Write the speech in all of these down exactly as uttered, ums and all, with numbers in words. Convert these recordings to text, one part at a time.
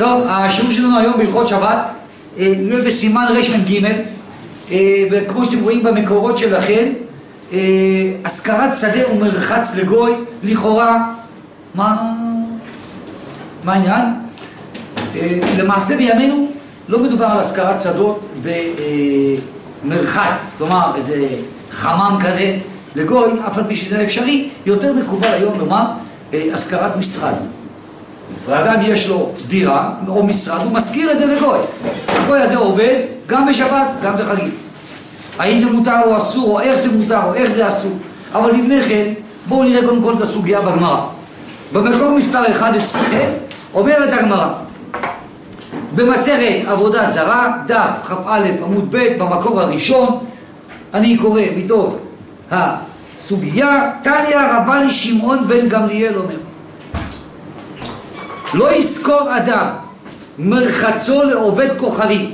טוב, השיעור שלנו היום בהלכות שבת יהיה בסימן רמ"ג, וכמו שאתם רואים במקורות שלכם, השכרת שדה ומרחץ לגוי, לכאורה, מה, מה העניין? למעשה בימינו לא מדובר על השכרת שדות ומרחץ, כלומר איזה חמם כזה לגוי, אף על פי שזה אפשרי, יותר מקובל היום לומר השכרת משרד. אדם יש לו דירה או משרד, הוא מזכיר את זה לגוי. הגוי הזה עובד גם בשבת, גם בחגים. האם זה מותר או אסור, או איך זה מותר, או איך זה אסור. אבל לפני כן, בואו נראה קודם כל את הסוגיה בגמרא. במקור מספר אחד אצלכם, אומרת הגמרא, במסכת עבודה זרה, דף כ"א עמוד ב' במקור הראשון, אני קורא מתוך הסוגיה, תניא רבן שמעון בן גמליאל אומר, לא יזכור אדם מרחצו לעובד כוכבי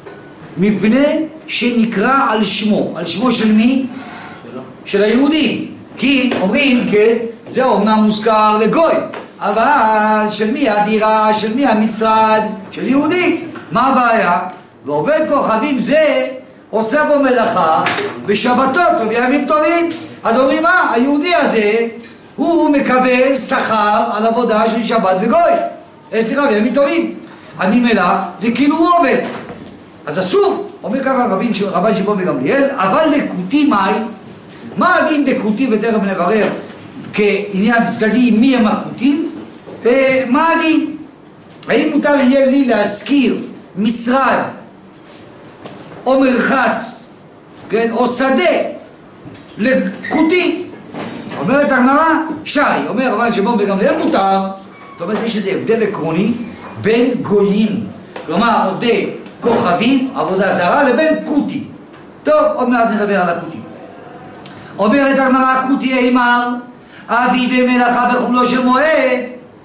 מפני שנקרא על שמו. על שמו של מי? שלו. של היהודי. כי אומרים, כן, זה אומנם מוזכר לגוי, אבל של מי הדירה, של מי המשרד? של יהודי. מה הבעיה? ועובד כוכבים זה עושה בו מלאכה בשבתות ובימים טובים. אז אומרים, מה? היהודי הזה הוא מקבל שכר על עבודה של שבת וגוי. סליחה, בימים טובים. ממילא זה כאילו הוא עובד. אז אסור. אומר ככה רבין, רבן שמעון בן גמליאל, אבל לקוטי מאי, מה הדין בקוטי, ותכף נברר כעניין צדדי מי הם הקוטים, מה הדין? האם מותר יהיה לי להזכיר משרד או מרחץ, כן, או שדה לקוטי? אומרת הגמרא, שי, אומר רבן שמעון בן גמליאל, מותר. זאת אומרת, יש איזה הבדל עקרוני בין גויים, כלומר עובדי כוכבים, עבודה זרה, לבין קוטי. טוב, עוד מעט נדבר על הקוטי. אומרת הגמרא, קוטי אימר, אבי במלאכה בחולו של מועד.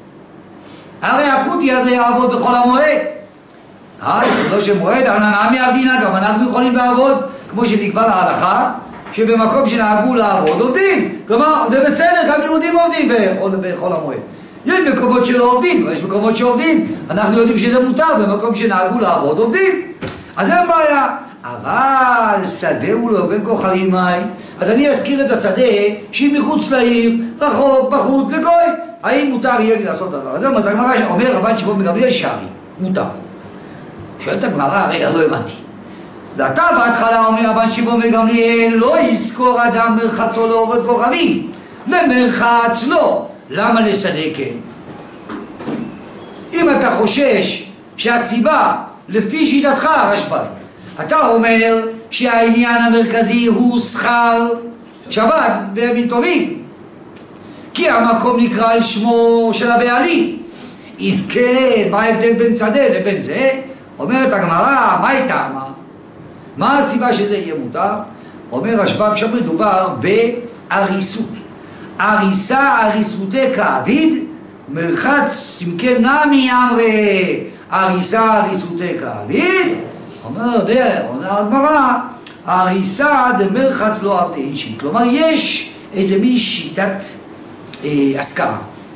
הרי הקוטי הזה יעבוד בכל המועד. אה, בחולו של מועד, נעמי עבדינה, גם אנחנו יכולים לעבוד, כמו שנקבע להלכה, שבמקום שנהגו לעבוד עובדים. כלומר, זה בסדר, גם יהודים עובדים בכל, בכל המועד. יש מקומות שלא עובדים, ויש מקומות שעובדים. אנחנו יודעים שזה מותר, במקום שנהגו לעבוד עובדים. אז אין בעיה. אבל שדה הוא לא בין כוכבים מאי. אז אני אזכיר את השדה שהיא מחוץ לעיר, רחוק, בחוץ, לגוי. האם מותר יהיה לי לעשות דבר? אז אומרת הגמרא, אומר רבן שמעון בן גמליאל, שרי, מותר. שואלת הגמרא, רגע, לא הבנתי. ואתה בהתחלה אומר רבן שמעון בן גמליאל, לא יזכור אדם מרחצו לעובד כוכבים. למרחץ לא. למה לשדה כן? אם אתה חושש שהסיבה לפי שיטתך הרשב"א, אתה אומר שהעניין המרכזי הוא שכר שבת בימים טובים, כי המקום נקרא על שמו של הבעלים. אם כן, מה ההבדל בין שדה לבין זה? אומרת הגמרא, מה היא טעמה? מה הסיבה שזה יהיה מותר? אומר רשב"א, כשמדובר באריסות. אריסה אריסותי כעביד, מרחץ סמכי נמי אמרי, אריסה אריסותי כעביד. אומר דה, עונה הגמרא, אריסה דמרחץ לא עבדי אישי. כלומר, יש איזה מין שיטת אה, השכרה.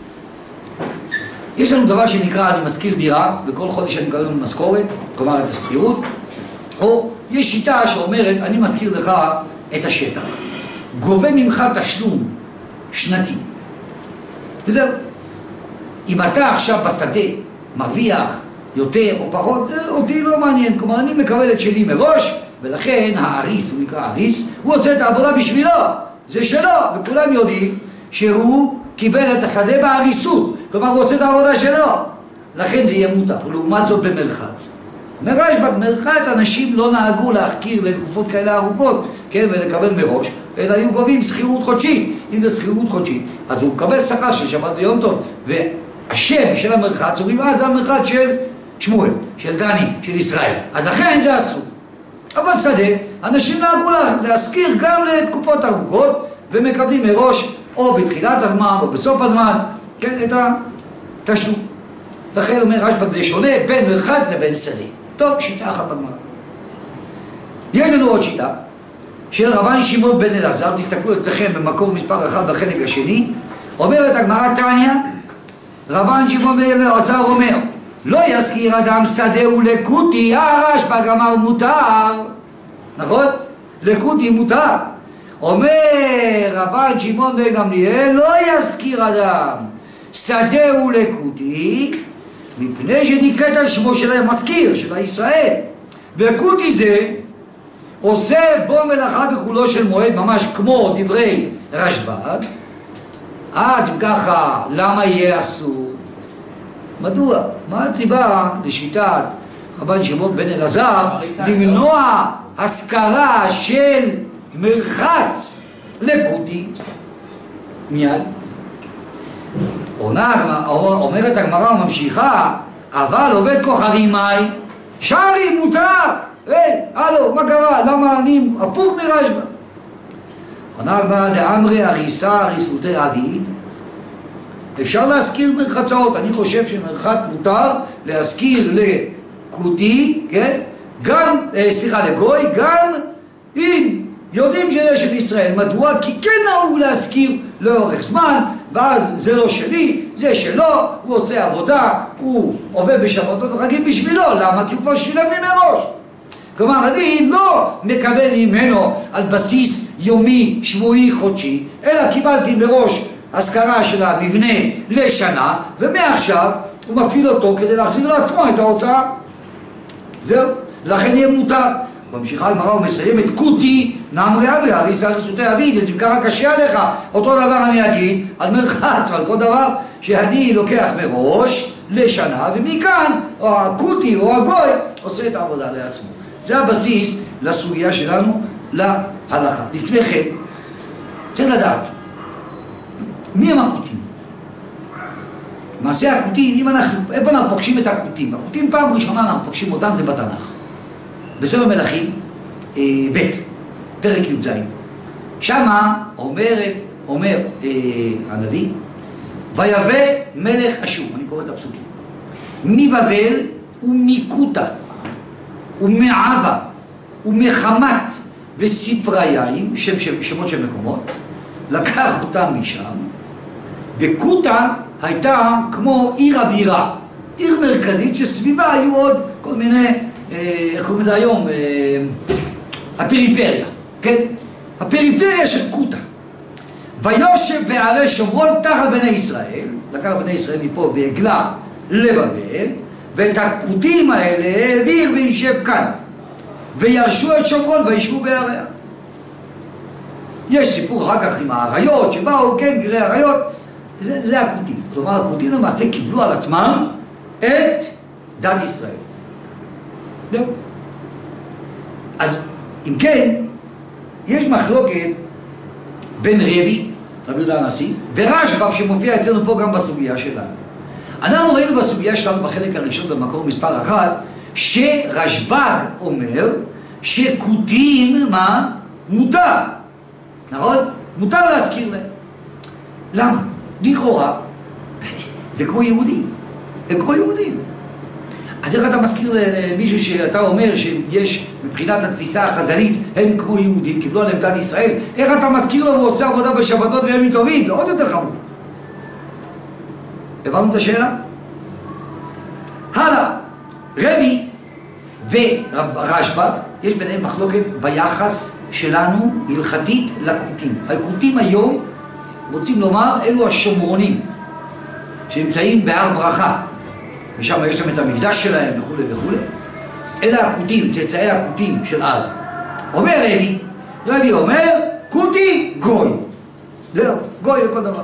יש לנו דבר שנקרא, אני מזכיר דירה, וכל חודש אני מקבל משכורת, כלומר את השכירות, או יש שיטה שאומרת, אני מזכיר לך את השטח. גובה ממך תשלום שנתי. וזהו. אם אתה עכשיו בשדה מרוויח יותר או פחות, אותי לא מעניין. כלומר, אני מקבל את שלי מראש, ולכן האריס, הוא נקרא אריס, הוא עושה את העבודה בשבילו. זה שלו, וכולם יודעים שהוא קיבל את השדה באריסות. כלומר, הוא עושה את העבודה שלו. לכן זה יהיה מותר. לעומת זאת במרחץ. מראש במרחץ אנשים לא נהגו להחכיר לתקופות כאלה ארוכות, כן, ולקבל מראש, אלא היו גובים שכירות חודשית. אם זה שכירות חודשית, אז הוא מקבל שכר של שבת ויום טוב, והשם של המרחץ, אומרים, אה, זה המרחץ של שמואל, של דני, של ישראל. אז לכן זה אסור. אבל שדה, אנשים נהגו להשכיר גם לתקופות ארוכות, ומקבלים מראש, או בתחילת הזמן, או בסוף הזמן, כן, את התשלום. לכן אומר רשב"א, זה שונה בין מרחץ לבין שדה. טוב, שיטה אחת בגמרא. יש לנו עוד שיטה של רבן שמעון בן אלעזר, תסתכלו אצלכם במקור מספר אחד בחלק השני, אומרת הגמרא תניא, רבן שמעון בן אלעזר אומר, לא יזכיר אדם שדהו לקוטי, הרשב"ג אמר מותר, נכון? לקוטי מותר. אומר רבן שמעון בן גמליאל, לא יזכיר אדם שדהו לקוטי, מפני שנקראת על שמו של המזכיר, של הישראל. וקוטי זה עושה בו מלאכה בחולו של מועד, ממש כמו דברי רשב"ג. אז ככה, למה יהיה אסור? מדוע? מה הסיבה לשיטת רבן שמעון בן אלעזר למנוע השכרה של מרחץ לקוטי? מיד. אומרת הגמרא וממשיכה, אבל עובד כוכבים מאי, שרי מותר. היי, הלו, מה קרה? למה אני הפוך מרשב"ג? עונה הגמרא דאמרי הריסה הריסותי אביד, אפשר להזכיר מרחצאות. אני חושב שמרחץ מותר להזכיר לקוטי, כן? גם, סליחה, לגוי, גם אם יודעים שזה של ישראל. מדוע? כי כן נהוג להזכיר לאורך זמן, ואז זה לא שלי, זה שלו, הוא עושה עבודה, הוא עובד בשבתות וחגים בשבילו. למה? כי הוא כבר שילם לי מראש. כלומר, אני לא מקבל ממנו על בסיס יומי, שבועי, חודשי, אלא קיבלתי מראש השכרה של המבנה לשנה, ומעכשיו הוא מפעיל אותו כדי להחזיר לעצמו את ההוצאה. זהו, לכן יהיה מותר. במשיכה הגמרא הוא מסיים את קוטי נאמרי אברי, הריסה הריסותי אביד. אז אם ככה קשה עליך, אותו דבר אני אגיד על מרחץ ועל כל דבר שאני לוקח מראש לשנה, ומכאן או הקוטי או הגוי עושה את העבודה לעצמו. זה הבסיס לסוגיה שלנו להלכה. לפני כן, צריך לדעת מי הם הקוטים? למעשה הקוטים, אם אנחנו, איפה אנחנו פוגשים את הקוטים? הקוטים פעם ראשונה אנחנו פוגשים אותם זה בתנ"ך. בספר מלכים, אה, ב', פרק י"ז. שמה אומרת, אומר אה, הנביא, ויבא מלך אשור, אני קורא את הפסוקים, מבבל ומקוטה ומעבה ומחמת וספריים, שם, שם, שמות של מקומות, לקח אותם משם, וקוטה הייתה כמו עיר הבירה, עיר מרכזית שסביבה היו עוד כל מיני, איך קוראים לזה היום, אה, הפריפריה, כן? הפריפריה של קוטה. ויושב בערי שומרון תחת בני ישראל, לקח בני ישראל מפה והגלה לבבל, ואת הקוטים האלה העביר וישב כאן, וירשו את שומרון וישבו בעריה. יש סיפור אחר כך עם האריות שבאו, כן, גרי האריות, זה, זה הקוטים. כלומר, הקוטים למעשה קיבלו על עצמם את דת ישראל. זהו. אז אם כן, יש מחלוקת בין רבי, רבי יהודה הנשיא, ורשב"ג שמופיע אצלנו פה גם בסוגיה שלנו. אנחנו ראינו בסוגיה שלנו בחלק הראשון במקור מספר אחת, שרשב"ג אומר שקוטים, מה? מותר. נכון? מותר להזכיר להם. למה? לכאורה, זה כמו יהודים. הם כמו יהודים. אז איך אתה מזכיר למישהו שאתה אומר שיש מבחינת התפיסה החז"לית, הם כמו יהודים, קיבלו עליהם דת ישראל, איך אתה מזכיר לו והוא עושה עבודה בשבתות וימים טובים? זה עוד יותר חמור. הבנו את השאלה? הלאה. רבי ורשב"ג, יש ביניהם מחלוקת ביחס שלנו הלכתית לקוטים. הקוטים היום, רוצים לומר, אלו השומרונים שנמצאים בהר ברכה, ושם יש להם את המקדש שלהם וכו' וכו'. אלה הקוטים, צאצאי הקוטים של אז. אומר רבי, רבי אומר, קוטי גוי. זהו, גוי לכל דבר.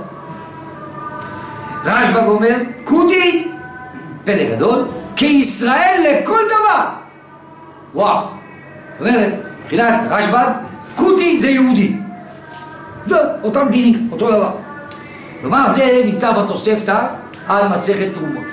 רשב"ג אומר, קוטי, פלא גדול, כישראל לכל דבר. וואו. זאת אומרת, מבחינת רשב"ג, קוטי זה יהודי. זהו, אותם דינים, אותו דבר. כלומר, זה נמצא בתוספתא על מסכת תרומות.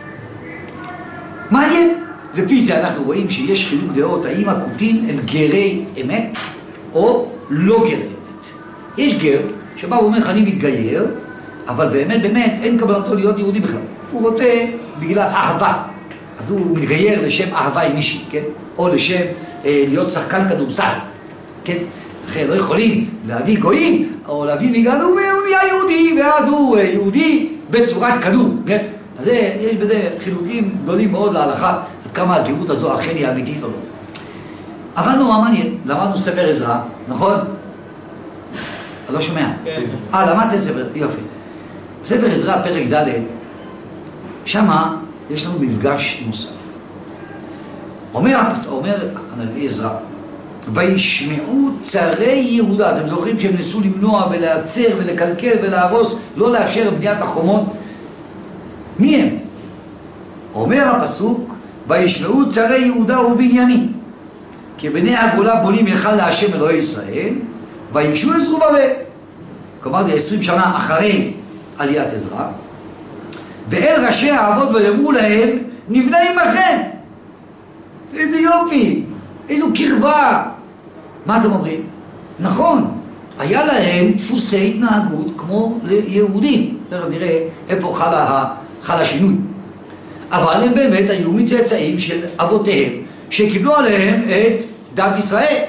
מעניין. לפי זה אנחנו רואים שיש חילוק דעות, האם הקוטים הם גרי אמת או לא גרי אמת. יש גר שבא ואומר לך אני מתגייר, אבל באמת באמת אין קבלתו להיות יהודי בכלל. הוא רוצה בגלל אהבה, אז הוא מתגייר לשם אהבה עם מישהי, כן? או לשם אה, להיות שחקן כדורסל, כן? אחרי לא יכולים להביא גויים או להביא בגלל הוא נהיה יהודי, ואז הוא אה, יהודי בצורת כדור, כן? אז זה, יש בזה חילוקים גדולים מאוד להלכה, עד כמה הגאות הזו אכן היא אמיתית או לא. אבל נורא מעניין, למדנו ספר עזרא, נכון? אני לא שומע. כן. אה, למדתי ספר, יופי. ספר עזרא, פרק ד', שמה יש לנו מפגש נוסף. אומר, אומר הנביא עזרא, וישמעו צרי יהודה, אתם זוכרים שהם ניסו למנוע ולעצר ולקלקל ולהרוס, לא לאפשר בניית החומות? מי הם? אומר הפסוק, וישמעו צרי יהודה ובנימין, כי בני הגולה בונים היכל להשם אלוהי ישראל, ויגשו את זרובבל. כלומר, זה עשרים שנה אחרי עליית עזרא, ואל ראשי האבות ויאמרו להם, נבנה עמכם. איזה יופי, איזו קרבה. מה אתם אומרים? נכון, היה להם דפוסי התנהגות כמו ליהודים. תכף נראה איפה חל, חל השינוי. אבל הם באמת היו מצאצאים של אבותיהם, שקיבלו עליהם את דת ישראל.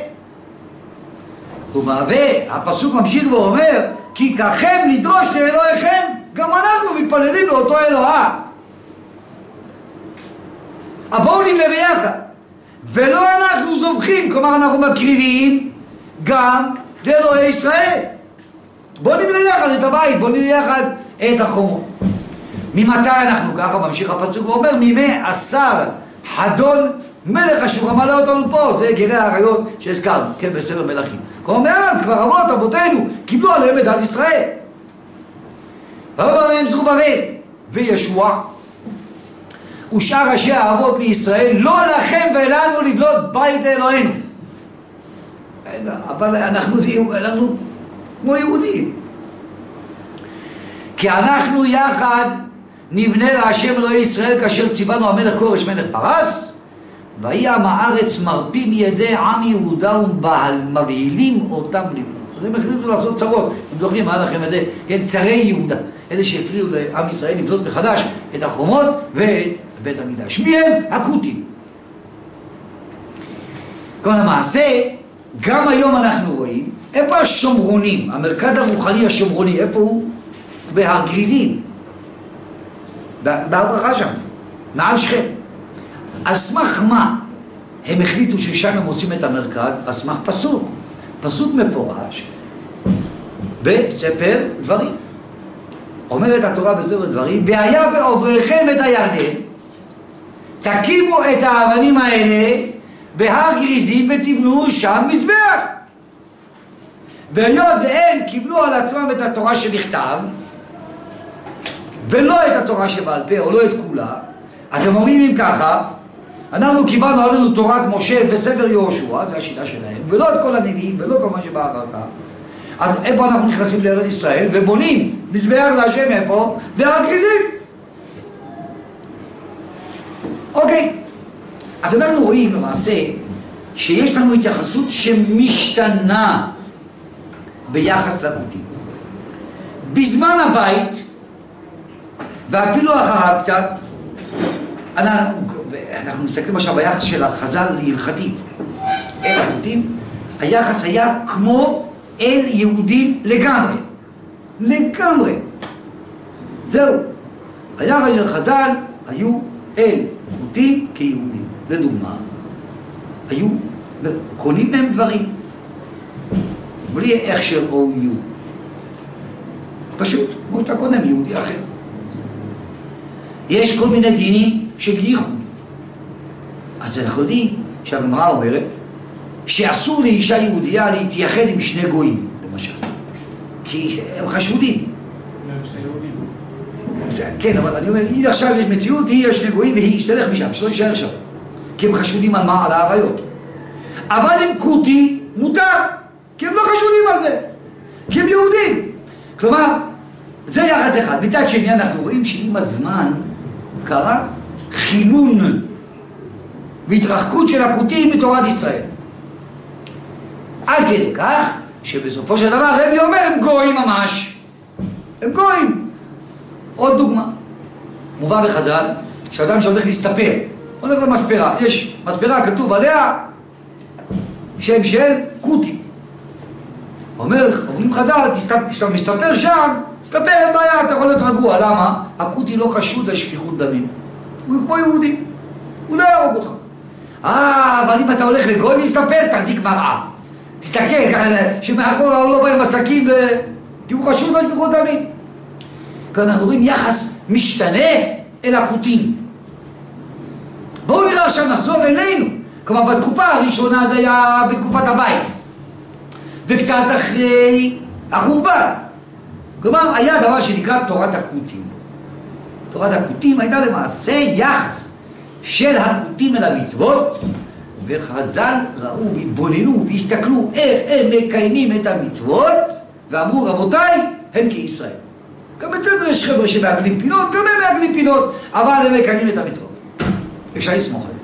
ומהווה, הפסוק ממשיך ואומר, כי ככם לדרוש לאלוהיכם, גם אנחנו מתפללים לאותו אלוהה. בואו נבנה ביחד. ולא אנחנו זובחים, כלומר אנחנו מקריבים גם לאלוהי ישראל. בואו נבנה יחד את הבית, בואו נבנה יחד את החומות. ממתי אנחנו ככה? ממשיך הפסוק ואומר, מימי עשר חדון מלך אשור, מעלה אותנו פה, זה גרי האריות שהזכרנו, כן, בספר מלכים. כלומר, מאז כבר אבות אבותינו קיבלו עליהם את דת ישראל. ואומר להם זרובבל וישוע ושאר ראשי האבות לישראל, לא לכם ולנו לבנות בית לאלוהינו. רגע, אבל אנחנו, אנחנו כמו יהודים. כי אנחנו יחד נבנה להשם אלוהי ישראל, כאשר ציוונו המלך כורש מלך פרס, ויהי עם הארץ מרפים ידי עם יהודה ומבהילים אותם לבנות. אז הם החליטו לעשות צרות. הם זוכרים, מה לכם את זה? כן, צרי יהודה. אלה שהפריעו לעם ישראל לבנות מחדש את החומות ואת בית המקדש. מי הם? הכותים. כל המעשה, גם היום אנחנו רואים, איפה השומרונים, המרכז הרוחני השומרוני, איפה הוא? בהר גריזים. בהר ברכה שם, מעל שכם. על סמך מה הם החליטו ששם הם עושים את המרכז? על סמך פסוק. פסוק מפורש בספר דברים. אומרת התורה בספר דברים, והיה בעובריכם את הירדן, תקימו את האבנים האלה בהר גריזים ותבנו שם מזבח. והיות והם קיבלו על עצמם את התורה שבכתב, ולא את התורה שבעל פה, או לא את כולה, אז הם אומרים אם ככה, אנחנו קיבלנו עלינו תורת משה וספר יהושע, זו השיטה שלהם, ולא את כל הנביאים, ולא כל מה שבא אחר כך. אז איפה אנחנו נכנסים לארץ ישראל ובונים מזבח להשם איפה? בהר גריזים. אוקיי, אז אנחנו רואים למעשה שיש לנו התייחסות שמשתנה ביחס לכותים. בזמן הבית, ואפילו אחריו קצת, אנחנו, אנחנו מסתכלים עכשיו ביחס של החז"ל להלכתית אל הכותים, היחס היה כמו אל יהודים לגמרי. לגמרי. זהו. היחס של חז"ל היו אל כותים כיהודים. לדוגמה, היו קונים מהם דברים. בלי הכשר או יהוד. פשוט, כמו שאתה קונה מיהודי אחר. יש כל מיני דינים של ייחוד. אז אנחנו יודעים שהגמרא אומרת שאסור לאישה יהודייה להתייחד עם שני גויים, למשל. כי הם חשודים. כן, אבל אני אומר, היא עכשיו יש מציאות, היא יש שני גויים והיא ישתלך משם, שלא יישאר שם. כי הם חשודים על מה? על העריות. אבל עם כותי מותר, כי הם לא חשודים על זה. כי הם יהודים. כלומר, זה יחס אחד. מצד שני אנחנו רואים שעם הזמן קרה חילון והתרחקות של הכותים מתורת ישראל. עד כדי כך שבסופו של דבר רבי אומר הם גויים ממש. הם גויים. עוד דוגמה. מובא בחז"ל שאדם שהולך להסתפר, הולך למספרה, יש מספרה כתוב עליה שם של כותי. אומר, אומרים חז"ל, כשאתה מסתפר שם, תסתפר, אין בעיה, אתה יכול להיות רגוע. למה? הכותי לא חשוד על שפיכות דמים. הוא כמו יהודי, הוא לא יהרוג אותך. אה, אבל אם אתה הולך לגוי להסתפר, תחזיק מראה. תסתכל, שמאחורה הוא לא בא עם מצקים, כי הוא חשוד על שפיכות דמים. כאן אנחנו רואים יחס משתנה אל הכותים. בואו נראה עכשיו, נחזור אלינו. כלומר, בתקופה הראשונה זה היה בתקופת הבית. וקצת אחרי החורבן. כלומר, היה דבר שנקרא תורת הכותים. תורת הכותים הייתה למעשה יחס של הכותים אל המצוות, וחז"ל ראו והתבוננו והסתכלו איך הם מקיימים את המצוות, ואמרו, רבותיי, הם כישראל. גם אצלנו יש חבר'ה שמעגלים פינות, גם הם מעגלים פינות, אבל הם מקיימים את המצוות. אפשר לסמוך עליהם.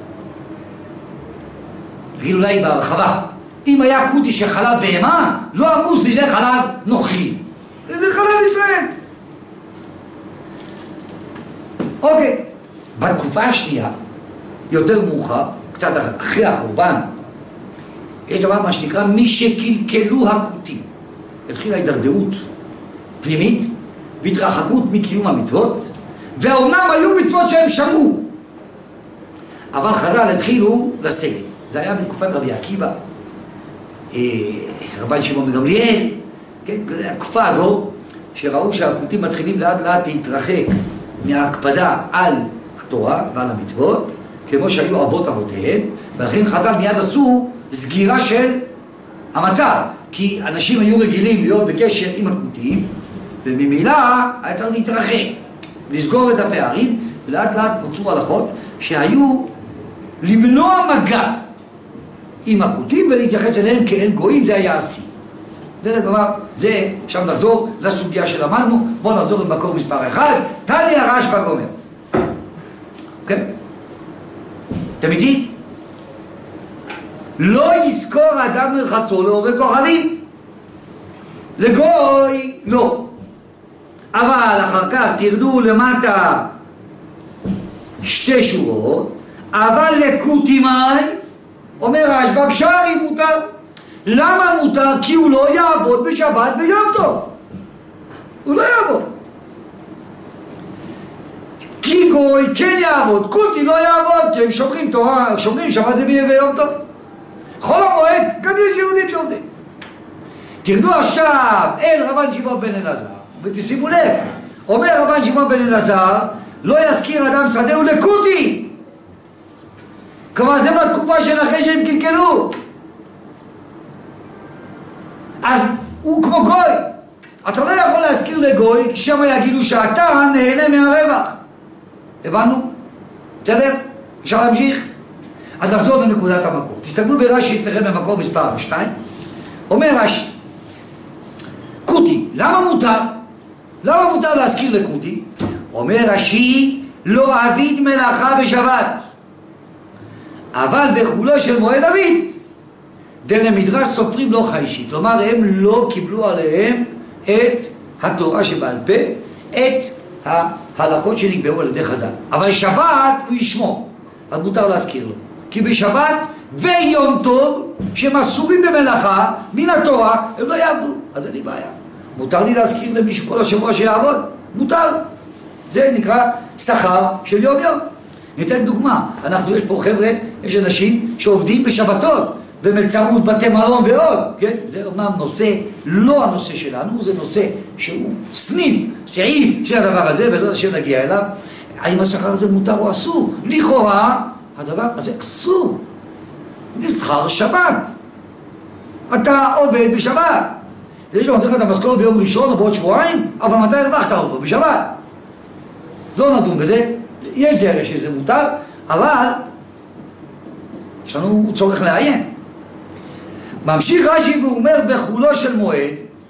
נגיד אולי בהרחבה, אם היה כותי שחלב בהמה, לא אמרו שזה חלב נוכרי. זה חלב ישראל. אוקיי, בתקופה השנייה, יותר מאוחר, קצת אחרי החורבן, יש דבר מה שנקרא מי שקלקלו הכותים. התחילה הידרדרות פנימית והתרחקות מקיום המצוות, ואומנם היו מצוות שהם שמרו, אבל חז"ל התחילו לסגת. זה היה בתקופת רבי עקיבא, רבן שמעון בן גמליאל, כן? התקופה הזו שראו שהכותים מתחילים לאט לאט להתרחק מההקפדה על התורה ועל המצוות, כמו שהיו אבות אבותיהם, ולכן חז"ל מיד עשו סגירה של המצב, כי אנשים היו רגילים להיות בקשר עם הכותים, וממילא היה צריך להתרחק, לסגור את הפערים, ולאט לאט נוצרו הלכות שהיו למנוע מגע עם הכותים ולהתייחס אליהם כאל גויים. זה היה השיא. ולגמר, זה, עכשיו נחזור לסוגיה שלמדנו. בואו נחזור למקור מספר אחד, תניא רשב"א גומר. אוקיי? אתם איתי? לא יזכור אדם מרחצו לעורר כוכבים. לגוי לא. אבל אחר כך תרדו למטה שתי שורות, אבל לכותימי, אומר רשב"א, כשרי מותר. למה מותר? כי הוא לא יעבוד בשבת ויום טוב. הוא לא יעבוד. כי גוי כן יעבוד, כותי לא יעבוד, כי הם שומרים תורה, שומרים שבת ויום טוב. חול המועד, גם יש יהודים שעובדים. תרדו עכשיו אל רבן שמעון בן אלעזר, ותשימו לב, אומר רבן שמעון בן אלעזר, לא יזכיר אדם שדהו לכותי. כלומר, זה בתקופה של אחרי שהם קלקלו. אז הוא כמו גוי. אתה לא יכול להזכיר לגוי, כי שם יגידו שאתה נהנה מהרווח. הבנו? בסדר? אפשר להמשיך? אז נחזור לנקודת המקור. תסתכלו ברש"י אצלכם במקור מספר שתיים. אומר רש"י, כותי, למה מותר? למה מותר להזכיר לכותי? אומר רש"י, לא עביד מלאכה בשבת, אבל בחולו של מועד עביד, דלמדרש סופרים לא חיישי. כלומר, הם לא קיבלו עליהם את התורה שבעל פה, את ההלכות שנקבעו על ידי חז"ל. אבל שבת הוא ישמור, אז מותר להזכיר לו. כי בשבת ויום טוב, שהם אסורים במלאכה, מן התורה, הם לא יעבדו. אז אין לי בעיה. מותר לי להזכיר למישהו כל השבוע שיעבוד? מותר. זה נקרא שכר של יום יום. ניתן דוגמה. אנחנו, יש פה חבר'ה, יש אנשים שעובדים בשבתות, במלצרות, בתי מלון ועוד, כן? זה אומנם נושא, לא הנושא שלנו, זה נושא שהוא סניף, סעיף של הדבר הזה, בעזרת השם נגיע אליו. האם השכר הזה מותר או אסור? לכאורה, הדבר הזה אסור. זה שכר שבת. אתה עובד בשבת. זה יש לו נותן לך את המשכורת ביום ראשון או בעוד שבועיים, אבל מתי הרווחת אותו? בשבת. לא נדון בזה, יש דרך שזה מותר, אבל יש לנו צורך לעיין. ממשיך רש"י והוא אומר בחולו של מועד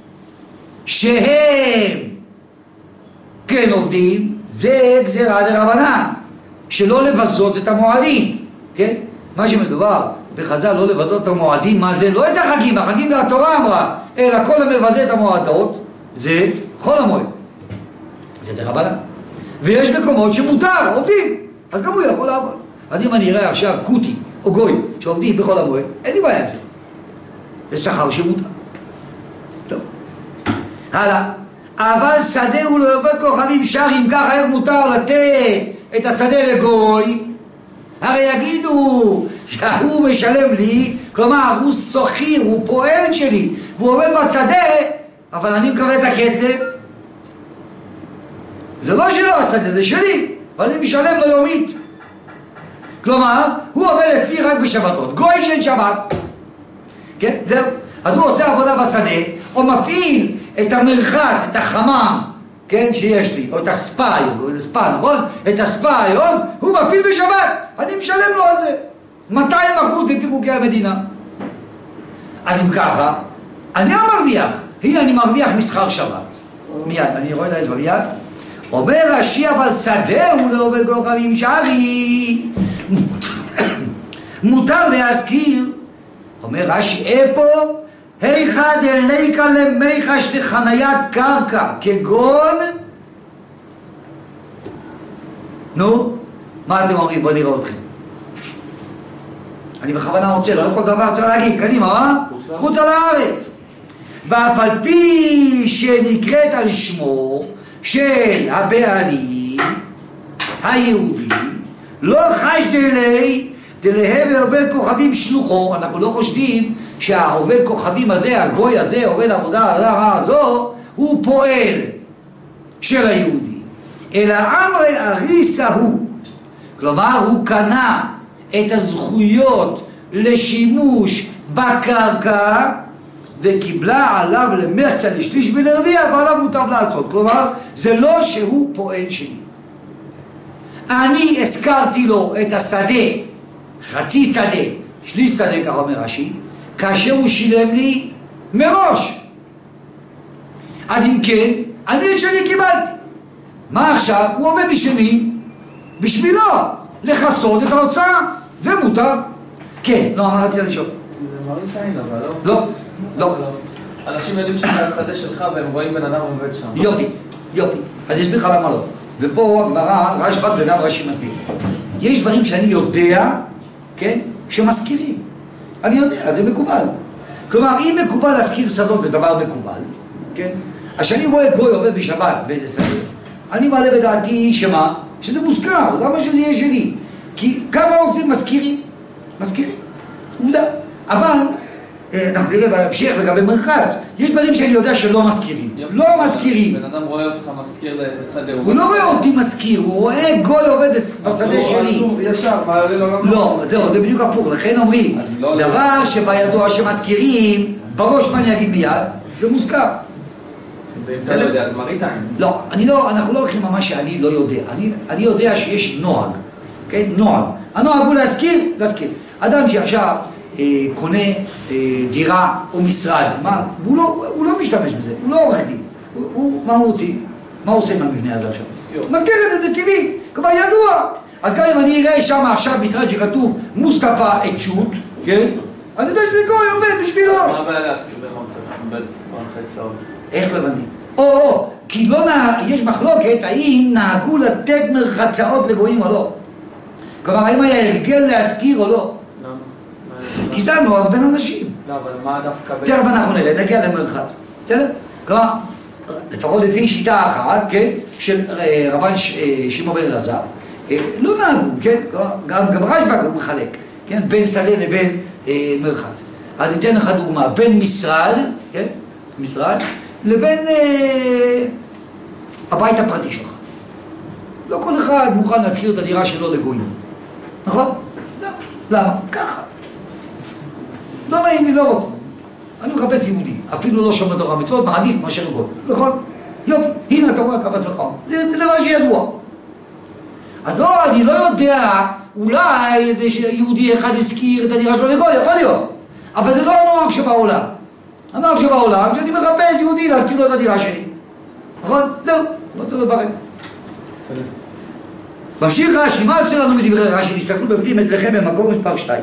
שהם כן עובדים, זה גזירה דרבנן, שלא לבזות את המועדים, כן? מה שמדובר בחז"ל לא לבזות את המועדים, מה זה? לא את החגים, החגים זה התורה אמרה, אלא כל המבזה את המועדות זה חול המועד, זה דרבנן. ויש מקומות שמותר, עובדים, אז גם הוא יכול לעבוד. אז אם אני אראה עכשיו כותי או גוי שעובדים בכל המועד, אין לי בעיה עם זה. זה שכר שמותר. טוב. הלאה. אבל שדה הוא לא עובד כוכבים שר, אם ככה איך מותר לתת את השדה לגוי? הרי יגידו שהוא משלם לי, כלומר הוא שוכיר, הוא פועל שלי, והוא עובד בשדה, אבל אני מקבל את הכסף. זה לא שלו השדה, זה שלי, אבל אני משלם לו יומית. כלומר, הוא עובד אצלי רק בשבתות, גוי של שבת. כן, זהו. אז הוא עושה עבודה בשדה, או מפעיל את המרחץ, את החמם, כן, שיש לי, או את הספא היום, את הספא, נכון? את הספא היום, הוא מפעיל בשבת, אני משלם לו על זה. מאתיים אחוז לפי חוקי המדינה. אז אם ככה, אני לא מרוויח. הנה אני מרוויח משכר שבת. מיד, אני רואה את האצבע מיד. אומר רש"י, אבל שדה הוא לא עובד כוכבים שרי. מותר להזכיר. אומר רש"י, איפה? היכא דליקא למיחש לחניית קרקע, כגון... נו, מה אתם אומרים? בואו נראה אתכם. אני בכוונה רוצה, לא כל דבר צריך להגיד, קדימה, אה? חוץ על הארץ. ואף על פי שנקראת על שמו של הבעלים היהודי, לא חש דלי דלהה ועובד כוכבים שלוחו. אנחנו לא חושבים שהעובד כוכבים הזה, הגוי הזה, עובד עבודה הרעה הזו, הוא פועל של היהודי, אלא אמרי אריסה הוא. כלומר, הוא קנה את הזכויות לשימוש בקרקע וקיבלה עליו למחצה לשליש ולרביע, ועליו מותר לעשות. כלומר, זה לא שהוא פועל שלי. אני הזכרתי לו את השדה, חצי שדה, שליש שדה, כך אומר רש"י, כאשר הוא שילם לי מראש. אז אם כן, אני את שלי קיבלתי. מה עכשיו? הוא עובד בשבילי, בשבילו, לחסות את ההוצאה. זה מותר. כן, לא, אמרתי לשאול. זה מראים שעין, אבל לא? לא, לא. אנשים יודעים שזה השדה שלך והם רואים בן אדם עובד שם. יופי, יופי. אז יש לך למה לא. ופה הגמרא, רשב"ג וגם רש"י מסביר. יש דברים שאני יודע, כן, שמזכירים. אני יודע, זה מקובל. כלומר, אם מקובל להזכיר שדות בדבר מקובל, כן? אז כשאני רואה גוי עובד בשבת באיזה שדה, אני מעלה בדעתי שמה? שזה מוזכר, למה שזה יהיה שלי? כי כמה עובדים מזכירים, מזכירים, עובדה. אבל, אנחנו נראה בהמשך לגבי מרחץ, יש דברים שאני יודע שלא מזכירים, לא מזכירים. בן אדם רואה אותך מזכיר לשדה. הוא לא רואה אותי מזכיר, הוא רואה גוי עובד בשדה שלי. לא, זהו, זה בדיוק הפוך, לכן אומרים, דבר שבידוע שמזכירים, בראש מה אני אגיד מיד, זה מוזכר. ואם אתה לא יודע, אז מראית עין. לא, אני לא, אנחנו לא הולכים ממש שאני לא יודע. אני, אני יודע שיש נוהג, כן? נוהג. הנוהג הוא להזכיר, להזכיר. אדם שעכשיו אה, קונה אה, דירה או משרד, מה? והוא לא, הוא לא משתמש בזה, הוא לא עורך דין. הוא, הוא מהותי. מה הוא עושה עם המבנה הזה עכשיו? מזכיר את זה, זה טבעי, כבר ידוע. אז גם אם אני אראה שם עכשיו משרד שכתוב מוסטפא את שוט, כן? אני יודע שזה קורה, עובד בשבילו. מה הבעיה להזכיר לך מצב? במרחץ צעות. איך לבנים? או, או, כי לא נה... יש מחלוקת האם נהגו לתת מרחצאות לגויים או לא. כלומר, האם היה הרגל להזכיר או לא. למה? כי זה נוהג בין אנשים. לא, אבל מה דווקא... תכף אנחנו נראה, נגיע למרחץ. בסדר? כלומר, לפחות לפי שיטה אחת, כן, של רבן שמעון בן אלעזר, לא נהגו, כן? גם רשב"ג הוא מחלק, כן? בין שדה לבין מרחץ. אז ניתן לך דוגמה, בין משרד, כן? משרד, לבין אה, הבית הפרטי שלך. לא כל אחד מוכן להזכיר את הדירה שלו לגויים. נכון? לא. למה? ככה. לא נעים לי, לא רוצה. אני מחפש יהודי, אפילו לא שומר תורה מצוות, מעדיף מאשר גוי. נכון? יופי, הנה אתה רואה כמה עצמך. זה, זה דבר שידוע. אז לא, אני לא יודע, אולי איזה יהודי אחד הזכיר את הדירה שלו לגוי, יכול להיות. אבל זה לא הנוהג שבעולם. הנוהג שבעולם, שאני מחפש יהודי להזכיר לו את הדירה שלי. נכון? זהו, לא צריך לברך. ממשיך רש"י, מה יוצא לנו מדברי רש"י? תסתכלו בפנים אצלכם במקום מספר שתיים.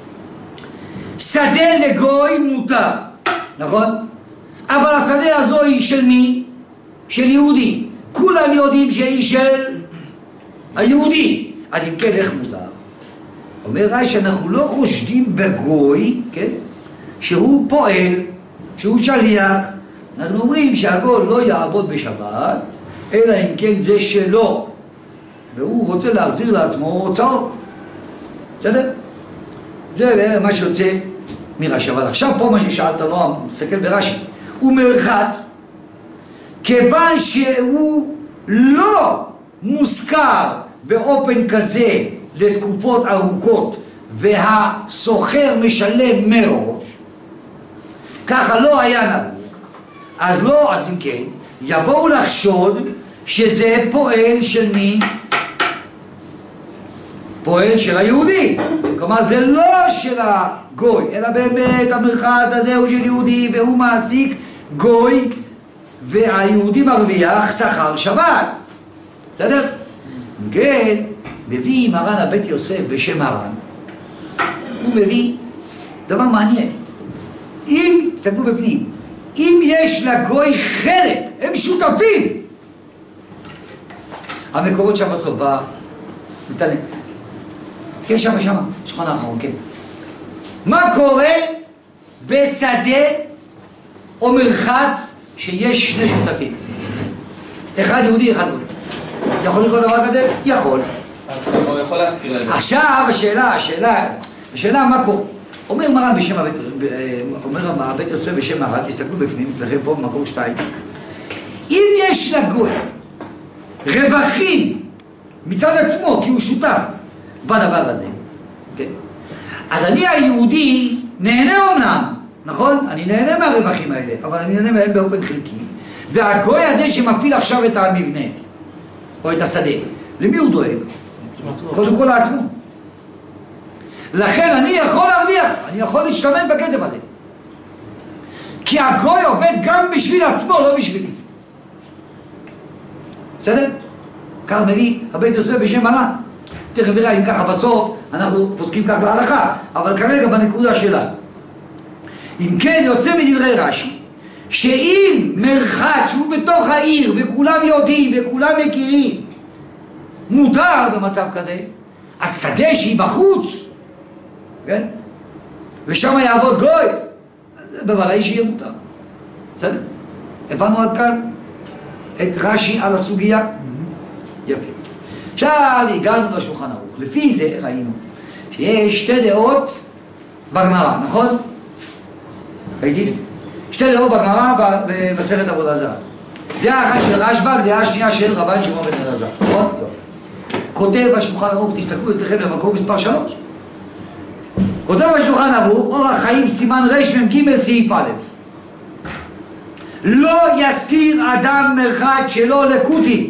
שדה לגוי מותר, נכון? אבל השדה הזו היא של מי? של יהודי. כולם יודעים שהיא של היהודי. אז אם כן, איך מותר? אומר רש"י שאנחנו לא חושדים בגוי, כן? שהוא פועל, שהוא שליח, אנחנו אומרים שהגוי לא יעבוד בשבת, אלא אם כן זה שלו, והוא רוצה להחזיר לעצמו הוצאות. בסדר? זה מה שיוצא מרש"י. אבל עכשיו פה מה ששאלת נועם, מסתכל ברש"י, הוא מרחץ, כיוון שהוא לא מוזכר באופן כזה לתקופות ארוכות, והסוחר משלם מראש, ככה לא היה נהוג, אז לא, אז אם כן, יבואו לחשוד שזה פועל של מי? פועל של היהודי. כלומר, זה לא של הגוי, אלא באמת המרחץ הזה הוא של יהודי, והוא מעסיק גוי, והיהודי מרוויח שכר שבת. בסדר? כן, מביא מרן הבית יוסף בשם מרן, הוא מביא דבר מעניין. אם, תסתכלו בפנים, אם יש לגוי חלק, הם שותפים. המקורות שם בסוף, נתניה. כן, שם ושם, שכון האחרון, כן. מה קורה בשדה או מרחץ שיש שני שותפים? אחד יהודי, אחד גוי. יכול לקרות דבר כזה? יכול. אז הוא יכול להזכיר לזה. עכשיו השאלה, השאלה, השאלה מה קורה? אומר מרן בשם הבית, אומר הבית יוסף בשם מרן, תסתכלו בפנים, אצלכם פה במקור שתיים. אם יש לגוי רווחים מצד עצמו, כי הוא שותף בדבר הזה, כן? אז אני היהודי נהנה אומנם, נכון? אני נהנה מהרווחים האלה, אבל אני נהנה מהם באופן חלקי. והגוי הזה שמפעיל עכשיו את המבנה, או את השדה, למי הוא דואג? קודם כל לעצמו. לכן אני יכול להרוויח, אני יכול להשתמש בכסף הזה. כי הגוי עובד גם בשביל עצמו, לא בשבילי. בסדר? כך מביא הבית יוסף בשם מרן. תכף נראה אם ככה בסוף אנחנו פוסקים כך להלכה, אבל כרגע בנקודה שלה. אם כן יוצא מדברי רש"י, שאם מרחץ שהוא בתוך העיר וכולם יודעים וכולם מכירים, מותר במצב כזה, השדה שהיא בחוץ, כן? ושם יעבוד גוי, בוודאי שיהיה מותר. בסדר? הבנו עד כאן את רש"י על הסוגיה? יפה. עכשיו הגענו לשולחן ערוך. לפי זה ראינו שיש שתי דעות בגמרא, נכון? ראיתי? שתי דעות בגמרא במסכת עבודה זרה. דעה אחת של רשב"ג, דעה שנייה של רבן שמעון בן אלעזר, נכון? יופי. כותב בשולחן ערוך, תסתכלו אצלכם במקור מספר שלוש. כותב בשולחן ערוך, אורח חיים סימן רמ"ג סעיף א', לא יזכיר אדם מרחץ שלו לכותי.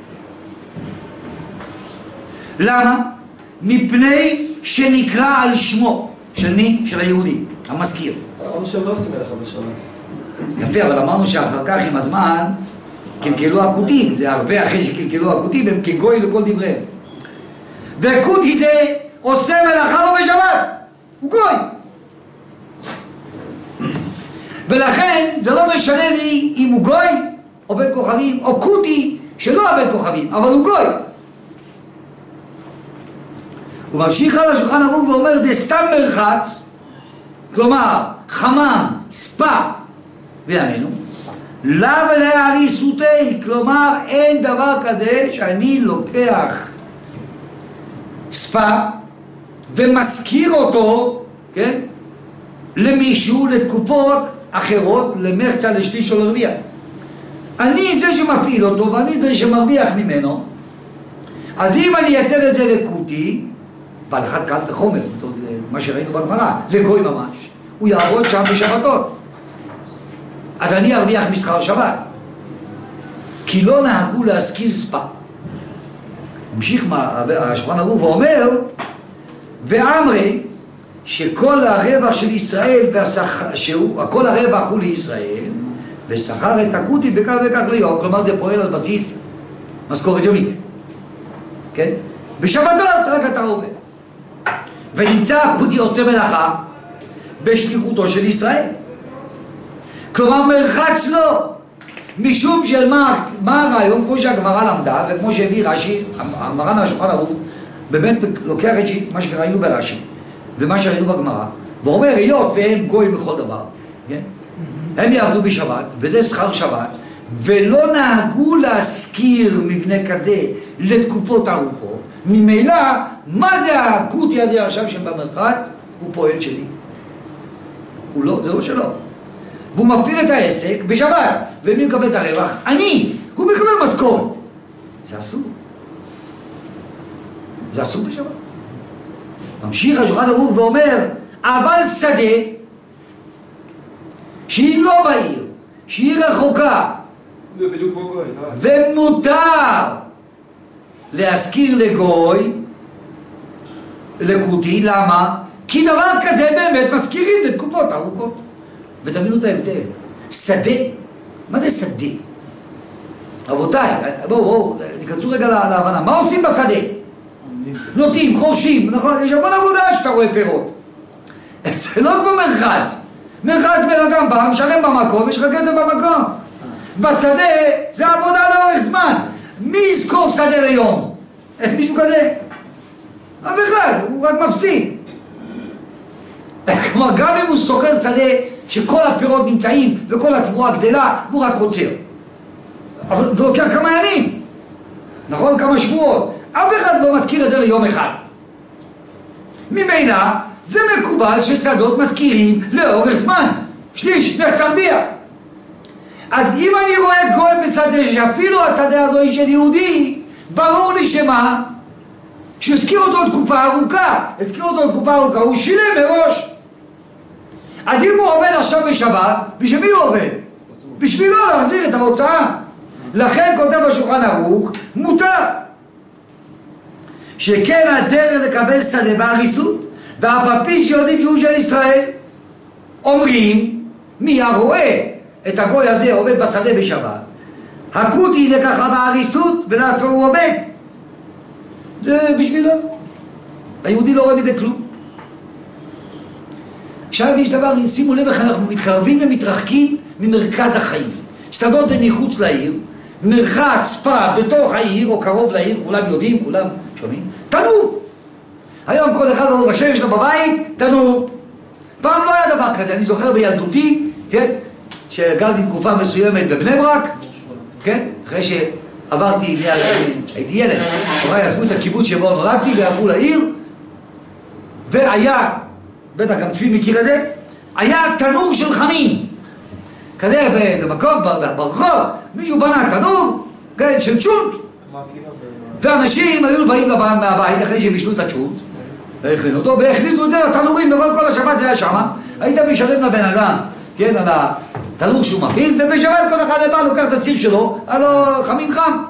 למה? מפני שנקרא על שמו. של מי? של היהודי, המזכיר. אמרנו שהם לא עושים מלאכה בשבת. יפה, אבל אמרנו שאחר כך עם הזמן קלקלו הכותים, זה הרבה אחרי שקלקלו הכותים, הם כגוי לכל דבריהם. וכותי זה עושה מלאכה לא בשבת, הוא גוי. ולכן זה לא משנה לי אם הוא גוי או בן כוכבים, או כותי שלא הבן כוכבים, אבל הוא גוי. הוא ממשיך על השולחן ערוך ואומר דסתם מרחץ, כלומר חמם, ספה בימינו, לאו להריסותי, כלומר אין דבר כזה שאני לוקח ספה ומזכיר אותו, כן, למישהו לתקופות אחרות, למחצה, לשליש או לרביע. אני זה שמפעיל אותו ואני זה שמרוויח ממנו. אז אם אני אתר את זה לכותי, בהלכת קל וחומר, מה שראינו בגמרא, לגוי ממש, הוא יעבוד שם בשבתות, אז אני ארוויח מסחר שבת, כי לא נהגו להזכיר ספה. המשיך השולחן ערוך ואומר, ואמרי שכל הרווח של ישראל, כל הרווח הוא לישראל, ושכר את הכותי בכך וכך ליום, כלומר זה פועל על בסיס משכורת יומית, כן? בשבתות רק אתה עובד. ונמצא הכותי עושה מלאכה בשליחותו של ישראל. כלומר מרחץ לו, משום של מה, מה הרעיון, כמו שהגמרא למדה, וכמו שהביא רש"י, מרן השולחן ערוך, באמת לוקח את מה שראינו ברש"י, ומה שראינו בגמרא, ואומר, היות והם גויים בכל דבר, כן? הם יעבדו בשבת, וזה שכר שבת, ולא נהגו להשכיר מבנה כזה לתקופות ארוכות. ממילא, מה זה האקוטי הזה עכשיו שבמרחץ? הוא פועל שלי. הוא לא, זה לא שלו. והוא מפעיל את העסק בשבת, ומי מקבל את הרווח? אני! הוא מקבל משכורת. זה אסור. זה אסור בשבת. ממשיך השולחן ערוך ואומר, אבל שדה, שהיא לא בעיר, שהיא רחוקה, זה בדיוק כמו גוי, ומותר להזכיר לגוי, לקוטי, למה? כי דבר כזה באמת מזכירים לתקופות ארוכות. ותבינו את ההבדל. שדה, מה זה שדה? רבותיי, בואו, בואו, תיכנסו רגע להבנה. מה עושים בשדה? נוטים, חורשים, נכון? יש המון עבודה שאתה רואה פירות. זה לא כמו מרחץ. מרחץ בן אדם בא, משלם במקום, יש לך כסף במקום. בשדה זה עבודה לאורך זמן. מי יזכור שדה ליום? אין מישהו כזה? אף אחד, הוא רק מפסיד. כלומר, גם אם הוא סוחר שדה שכל הפירות נמצאים וכל התבואה גדלה, הוא רק עוצר. אבל זה לוקח כמה ימים. נכון? כמה שבועות. אף אחד לא מזכיר את זה ליום אחד. ממילא, זה מקובל ששדות מזכירים לאורך זמן. שליש, לך תרביע. אז אם אני רואה גוי בשדה, שאפילו השדה הזו היא של יהודי, ברור לי שמה? שהזכיר אותו תקופה ארוכה, הזכיר אותו תקופה ארוכה, הוא שילם מראש. אז אם הוא עובד עכשיו בשבת, בשביל מי הוא עובד? בשבילו להחזיר את ההוצאה. לכן כותב השולחן ערוך, מותר. שכן הדרך לקבל שדה בהריסות, ואף על פי שיודעים שהוא של ישראל, אומרים, מי הרואה את הגוי הזה עובד בשדה בשבת, הקוטי לקחה בהריסות ולעצמו הוא עובד. זה בשבילו. היהודי לא רואה מזה כלום. עכשיו יש דבר, שימו לב איך אנחנו מתקרבים ומתרחקים ממרכז החיים. שדות הם מחוץ לעיר, מרחץ ספא בתוך העיר או קרוב לעיר, כולם יודעים, כולם שומעים, תנור. היום כל אחד ברוך השם יש לו בבית תנור. פעם לא היה דבר כזה, אני זוכר בילדותי, כן, שגרתי תקופה מסוימת בבני ברק, כן, אחרי שעברתי, הייתי ילד, הוריי עזבו את הקיבוץ שבו נולדתי ועברו לעיר, והיה, בטח גם צבי מכיר את זה, היה תנור של חנין, כזה באיזה מקום, ברחוב, מישהו בנה תנור, כן, של צ'ונט, ואנשים היו באים מהבית אחרי שהם בישלו את הצ'ונט, והכינו אותו, והכניסו את זה לתנורים, וכל כל השבת זה היה שמה, היית משלם לבן אדם, כן, על התנור שהוא מפעיל, ובשבת כל אחד לבא לוקח את הסיר שלו, הלו חמין חם.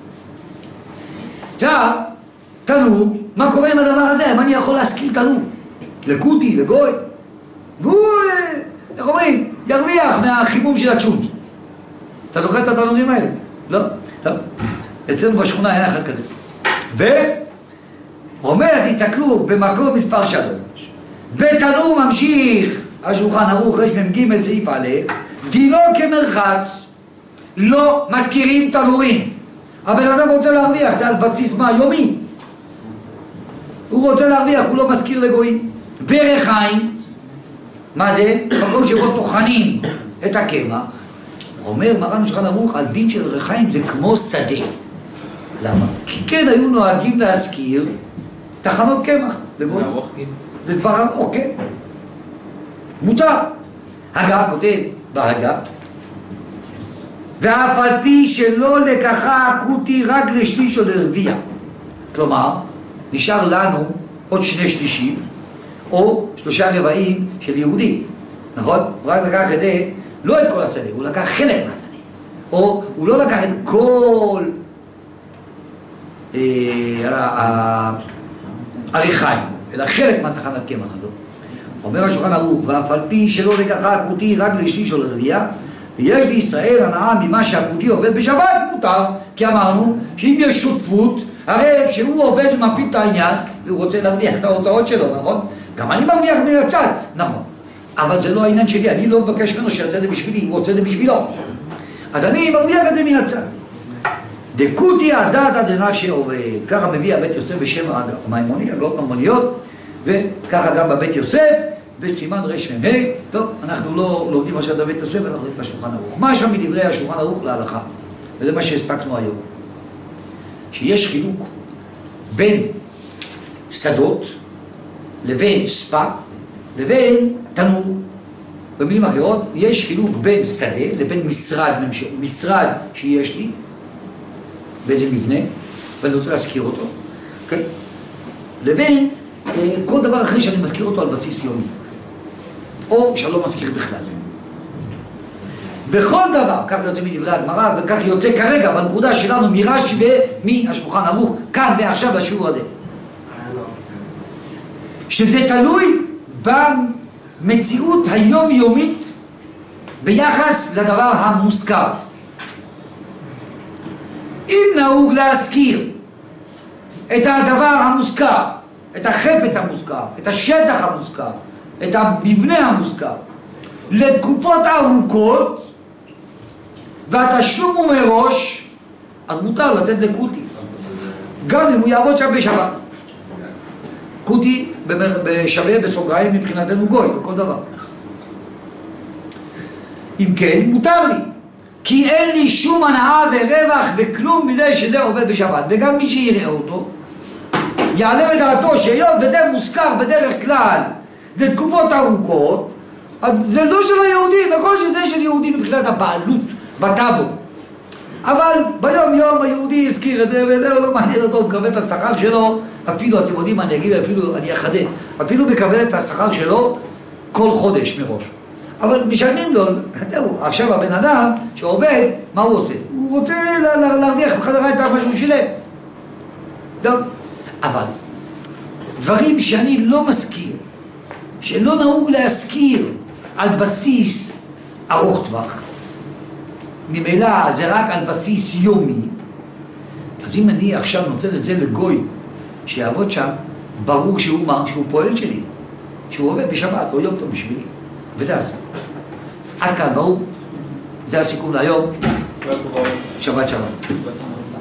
עכשיו, תנור, מה קורה עם הדבר הזה? מה אני יכול להשכיר תנור? לקוטי, לגוי, והוא, איך אומרים, ירוויח מהחימום של הצ'ונט. אתה זוכר את התנורים האלה? לא? טוב. אצלנו בשכונה היה אחד כזה. ואומר, תסתכלו, במקום מספר שלוש, בתנור ממשיך, השולחן ערוך רמ"ג סעיף א', דינו כמרחץ, לא מזכירים תנורים. הבן אדם רוצה להרוויח, זה על בסיס מה? יומי. הוא רוצה להרוויח, הוא לא מזכיר לגויים. ברחיים, מה זה? מקום שבו טוחנים את הקמח. אומר מרן השולחן ערוך, על דין של רחיים זה כמו שדה. למה? כי כן היו נוהגים להזכיר תחנות קמח לגויים. זה דבר ארוך, כן? מותר. הגה כותב בהגה, ואף על פי שלא לקחה אקוטי רק לשליש או לרביע. כלומר, נשאר לנו עוד שני שלישים, או שלושה רבעים של יהודי. נכון? הוא רק לקח את זה, לא את כל השדה, הוא לקח חלק מהשדה. או הוא לא לקח את כל הרחיים, אלא חלק מהתחנת קמח הזאת. אומר השולחן ערוך, ואף על פי שלא לקחה אקוטי רק לשליש או לרביע, ויש בישראל הנאה ממה שהאקוטי עובד בשבת, מותר, כי אמרנו שאם יש שותפות, הרי כשהוא עובד ומפעיל את העניין, והוא רוצה להרוויח את ההוצאות שלו, נכון? גם אני מרוויח מן הצד, נכון. אבל זה לא העניין שלי, אני לא מבקש ממנו שיעשה את זה בשבילי, הוא רוצה את זה בשבילו. אז אני מרוויח את זה מן הצד. דקוטי הדתא דנפשי עובד, ככה מביא הבית יוסף בשם המימוני, הגאון ממוניות, וככה גם בבית יוסף, בסימן רמ"ה. טוב, אנחנו לא לומדים עכשיו בבית הספר, אנחנו לומדים בשולחן ערוך. מה שם מדברי השולחן ערוך להלכה? וזה מה שהספקנו היום. שיש חילוק בין שדות לבין ספא לבין תנור. במילים אחרות, יש חילוק בין שדה לבין משרד, משרד שיש לי, באיזה מבנה, ואני רוצה להזכיר אותו, כן? לבין אה, כל דבר אחר שאני מזכיר אותו על בסיס יומי, או שאני לא מזכיר בכלל. בכל דבר, כך יוצא מדברי הגמרא, וכך יוצא כרגע בנקודה שלנו מרש"י ומהשולחן ערוך, כאן ועכשיו לשיעור הזה. שזה תלוי במציאות היומיומית ביחס לדבר המוזכר. אם נהוג להזכיר את הדבר המוזכר, את החפץ המוזכר, את השטח המוזכר, את המבנה המוזכר, לתקופות ארוכות, והתשלום הוא מראש, אז מותר לתת לקוטי, גם אם הוא יעבוד שם בשבת. קוטי שווה בסוגריים מבחינתנו גוי, בכל דבר. אם כן, מותר לי, כי אין לי שום הנאה ורווח וכלום מדי שזה עובד בשבת. וגם מי שיראה אותו, יעלה בדעתו שהיות וזה מוזכר בדרך כלל לתקופות ארוכות, אז זה לא של היהודים, נכון שזה של יהודים מבחינת הבעלות בטאבו. אבל ביום יום היהודי הזכיר את זה, וזה לא מעניין אותו, הוא מקבל את השכר שלו, אפילו, אתם יודעים מה אני אגיד, אפילו, אני אחדד, אפילו מקבל את השכר שלו כל חודש מראש. אבל משלמים לו, זהו, עכשיו הבן אדם שעובד, מה הוא עושה? הוא רוצה להרוויח בחזרה את מה שהוא שילם. טוב, אבל דברים שאני לא מזכיר, שלא נהוג להזכיר על בסיס ארוך טווח, ממילא זה רק על בסיס יומי, אז אם אני עכשיו נותן את זה לגוי שיעבוד שם, ברור שהוא מה? שהוא פועל שלי, שהוא עובד בשבת, או יום טוב בשבילי, וזה עשה. עד כאן ברור, זה הסיכום להיום. שבת שלום.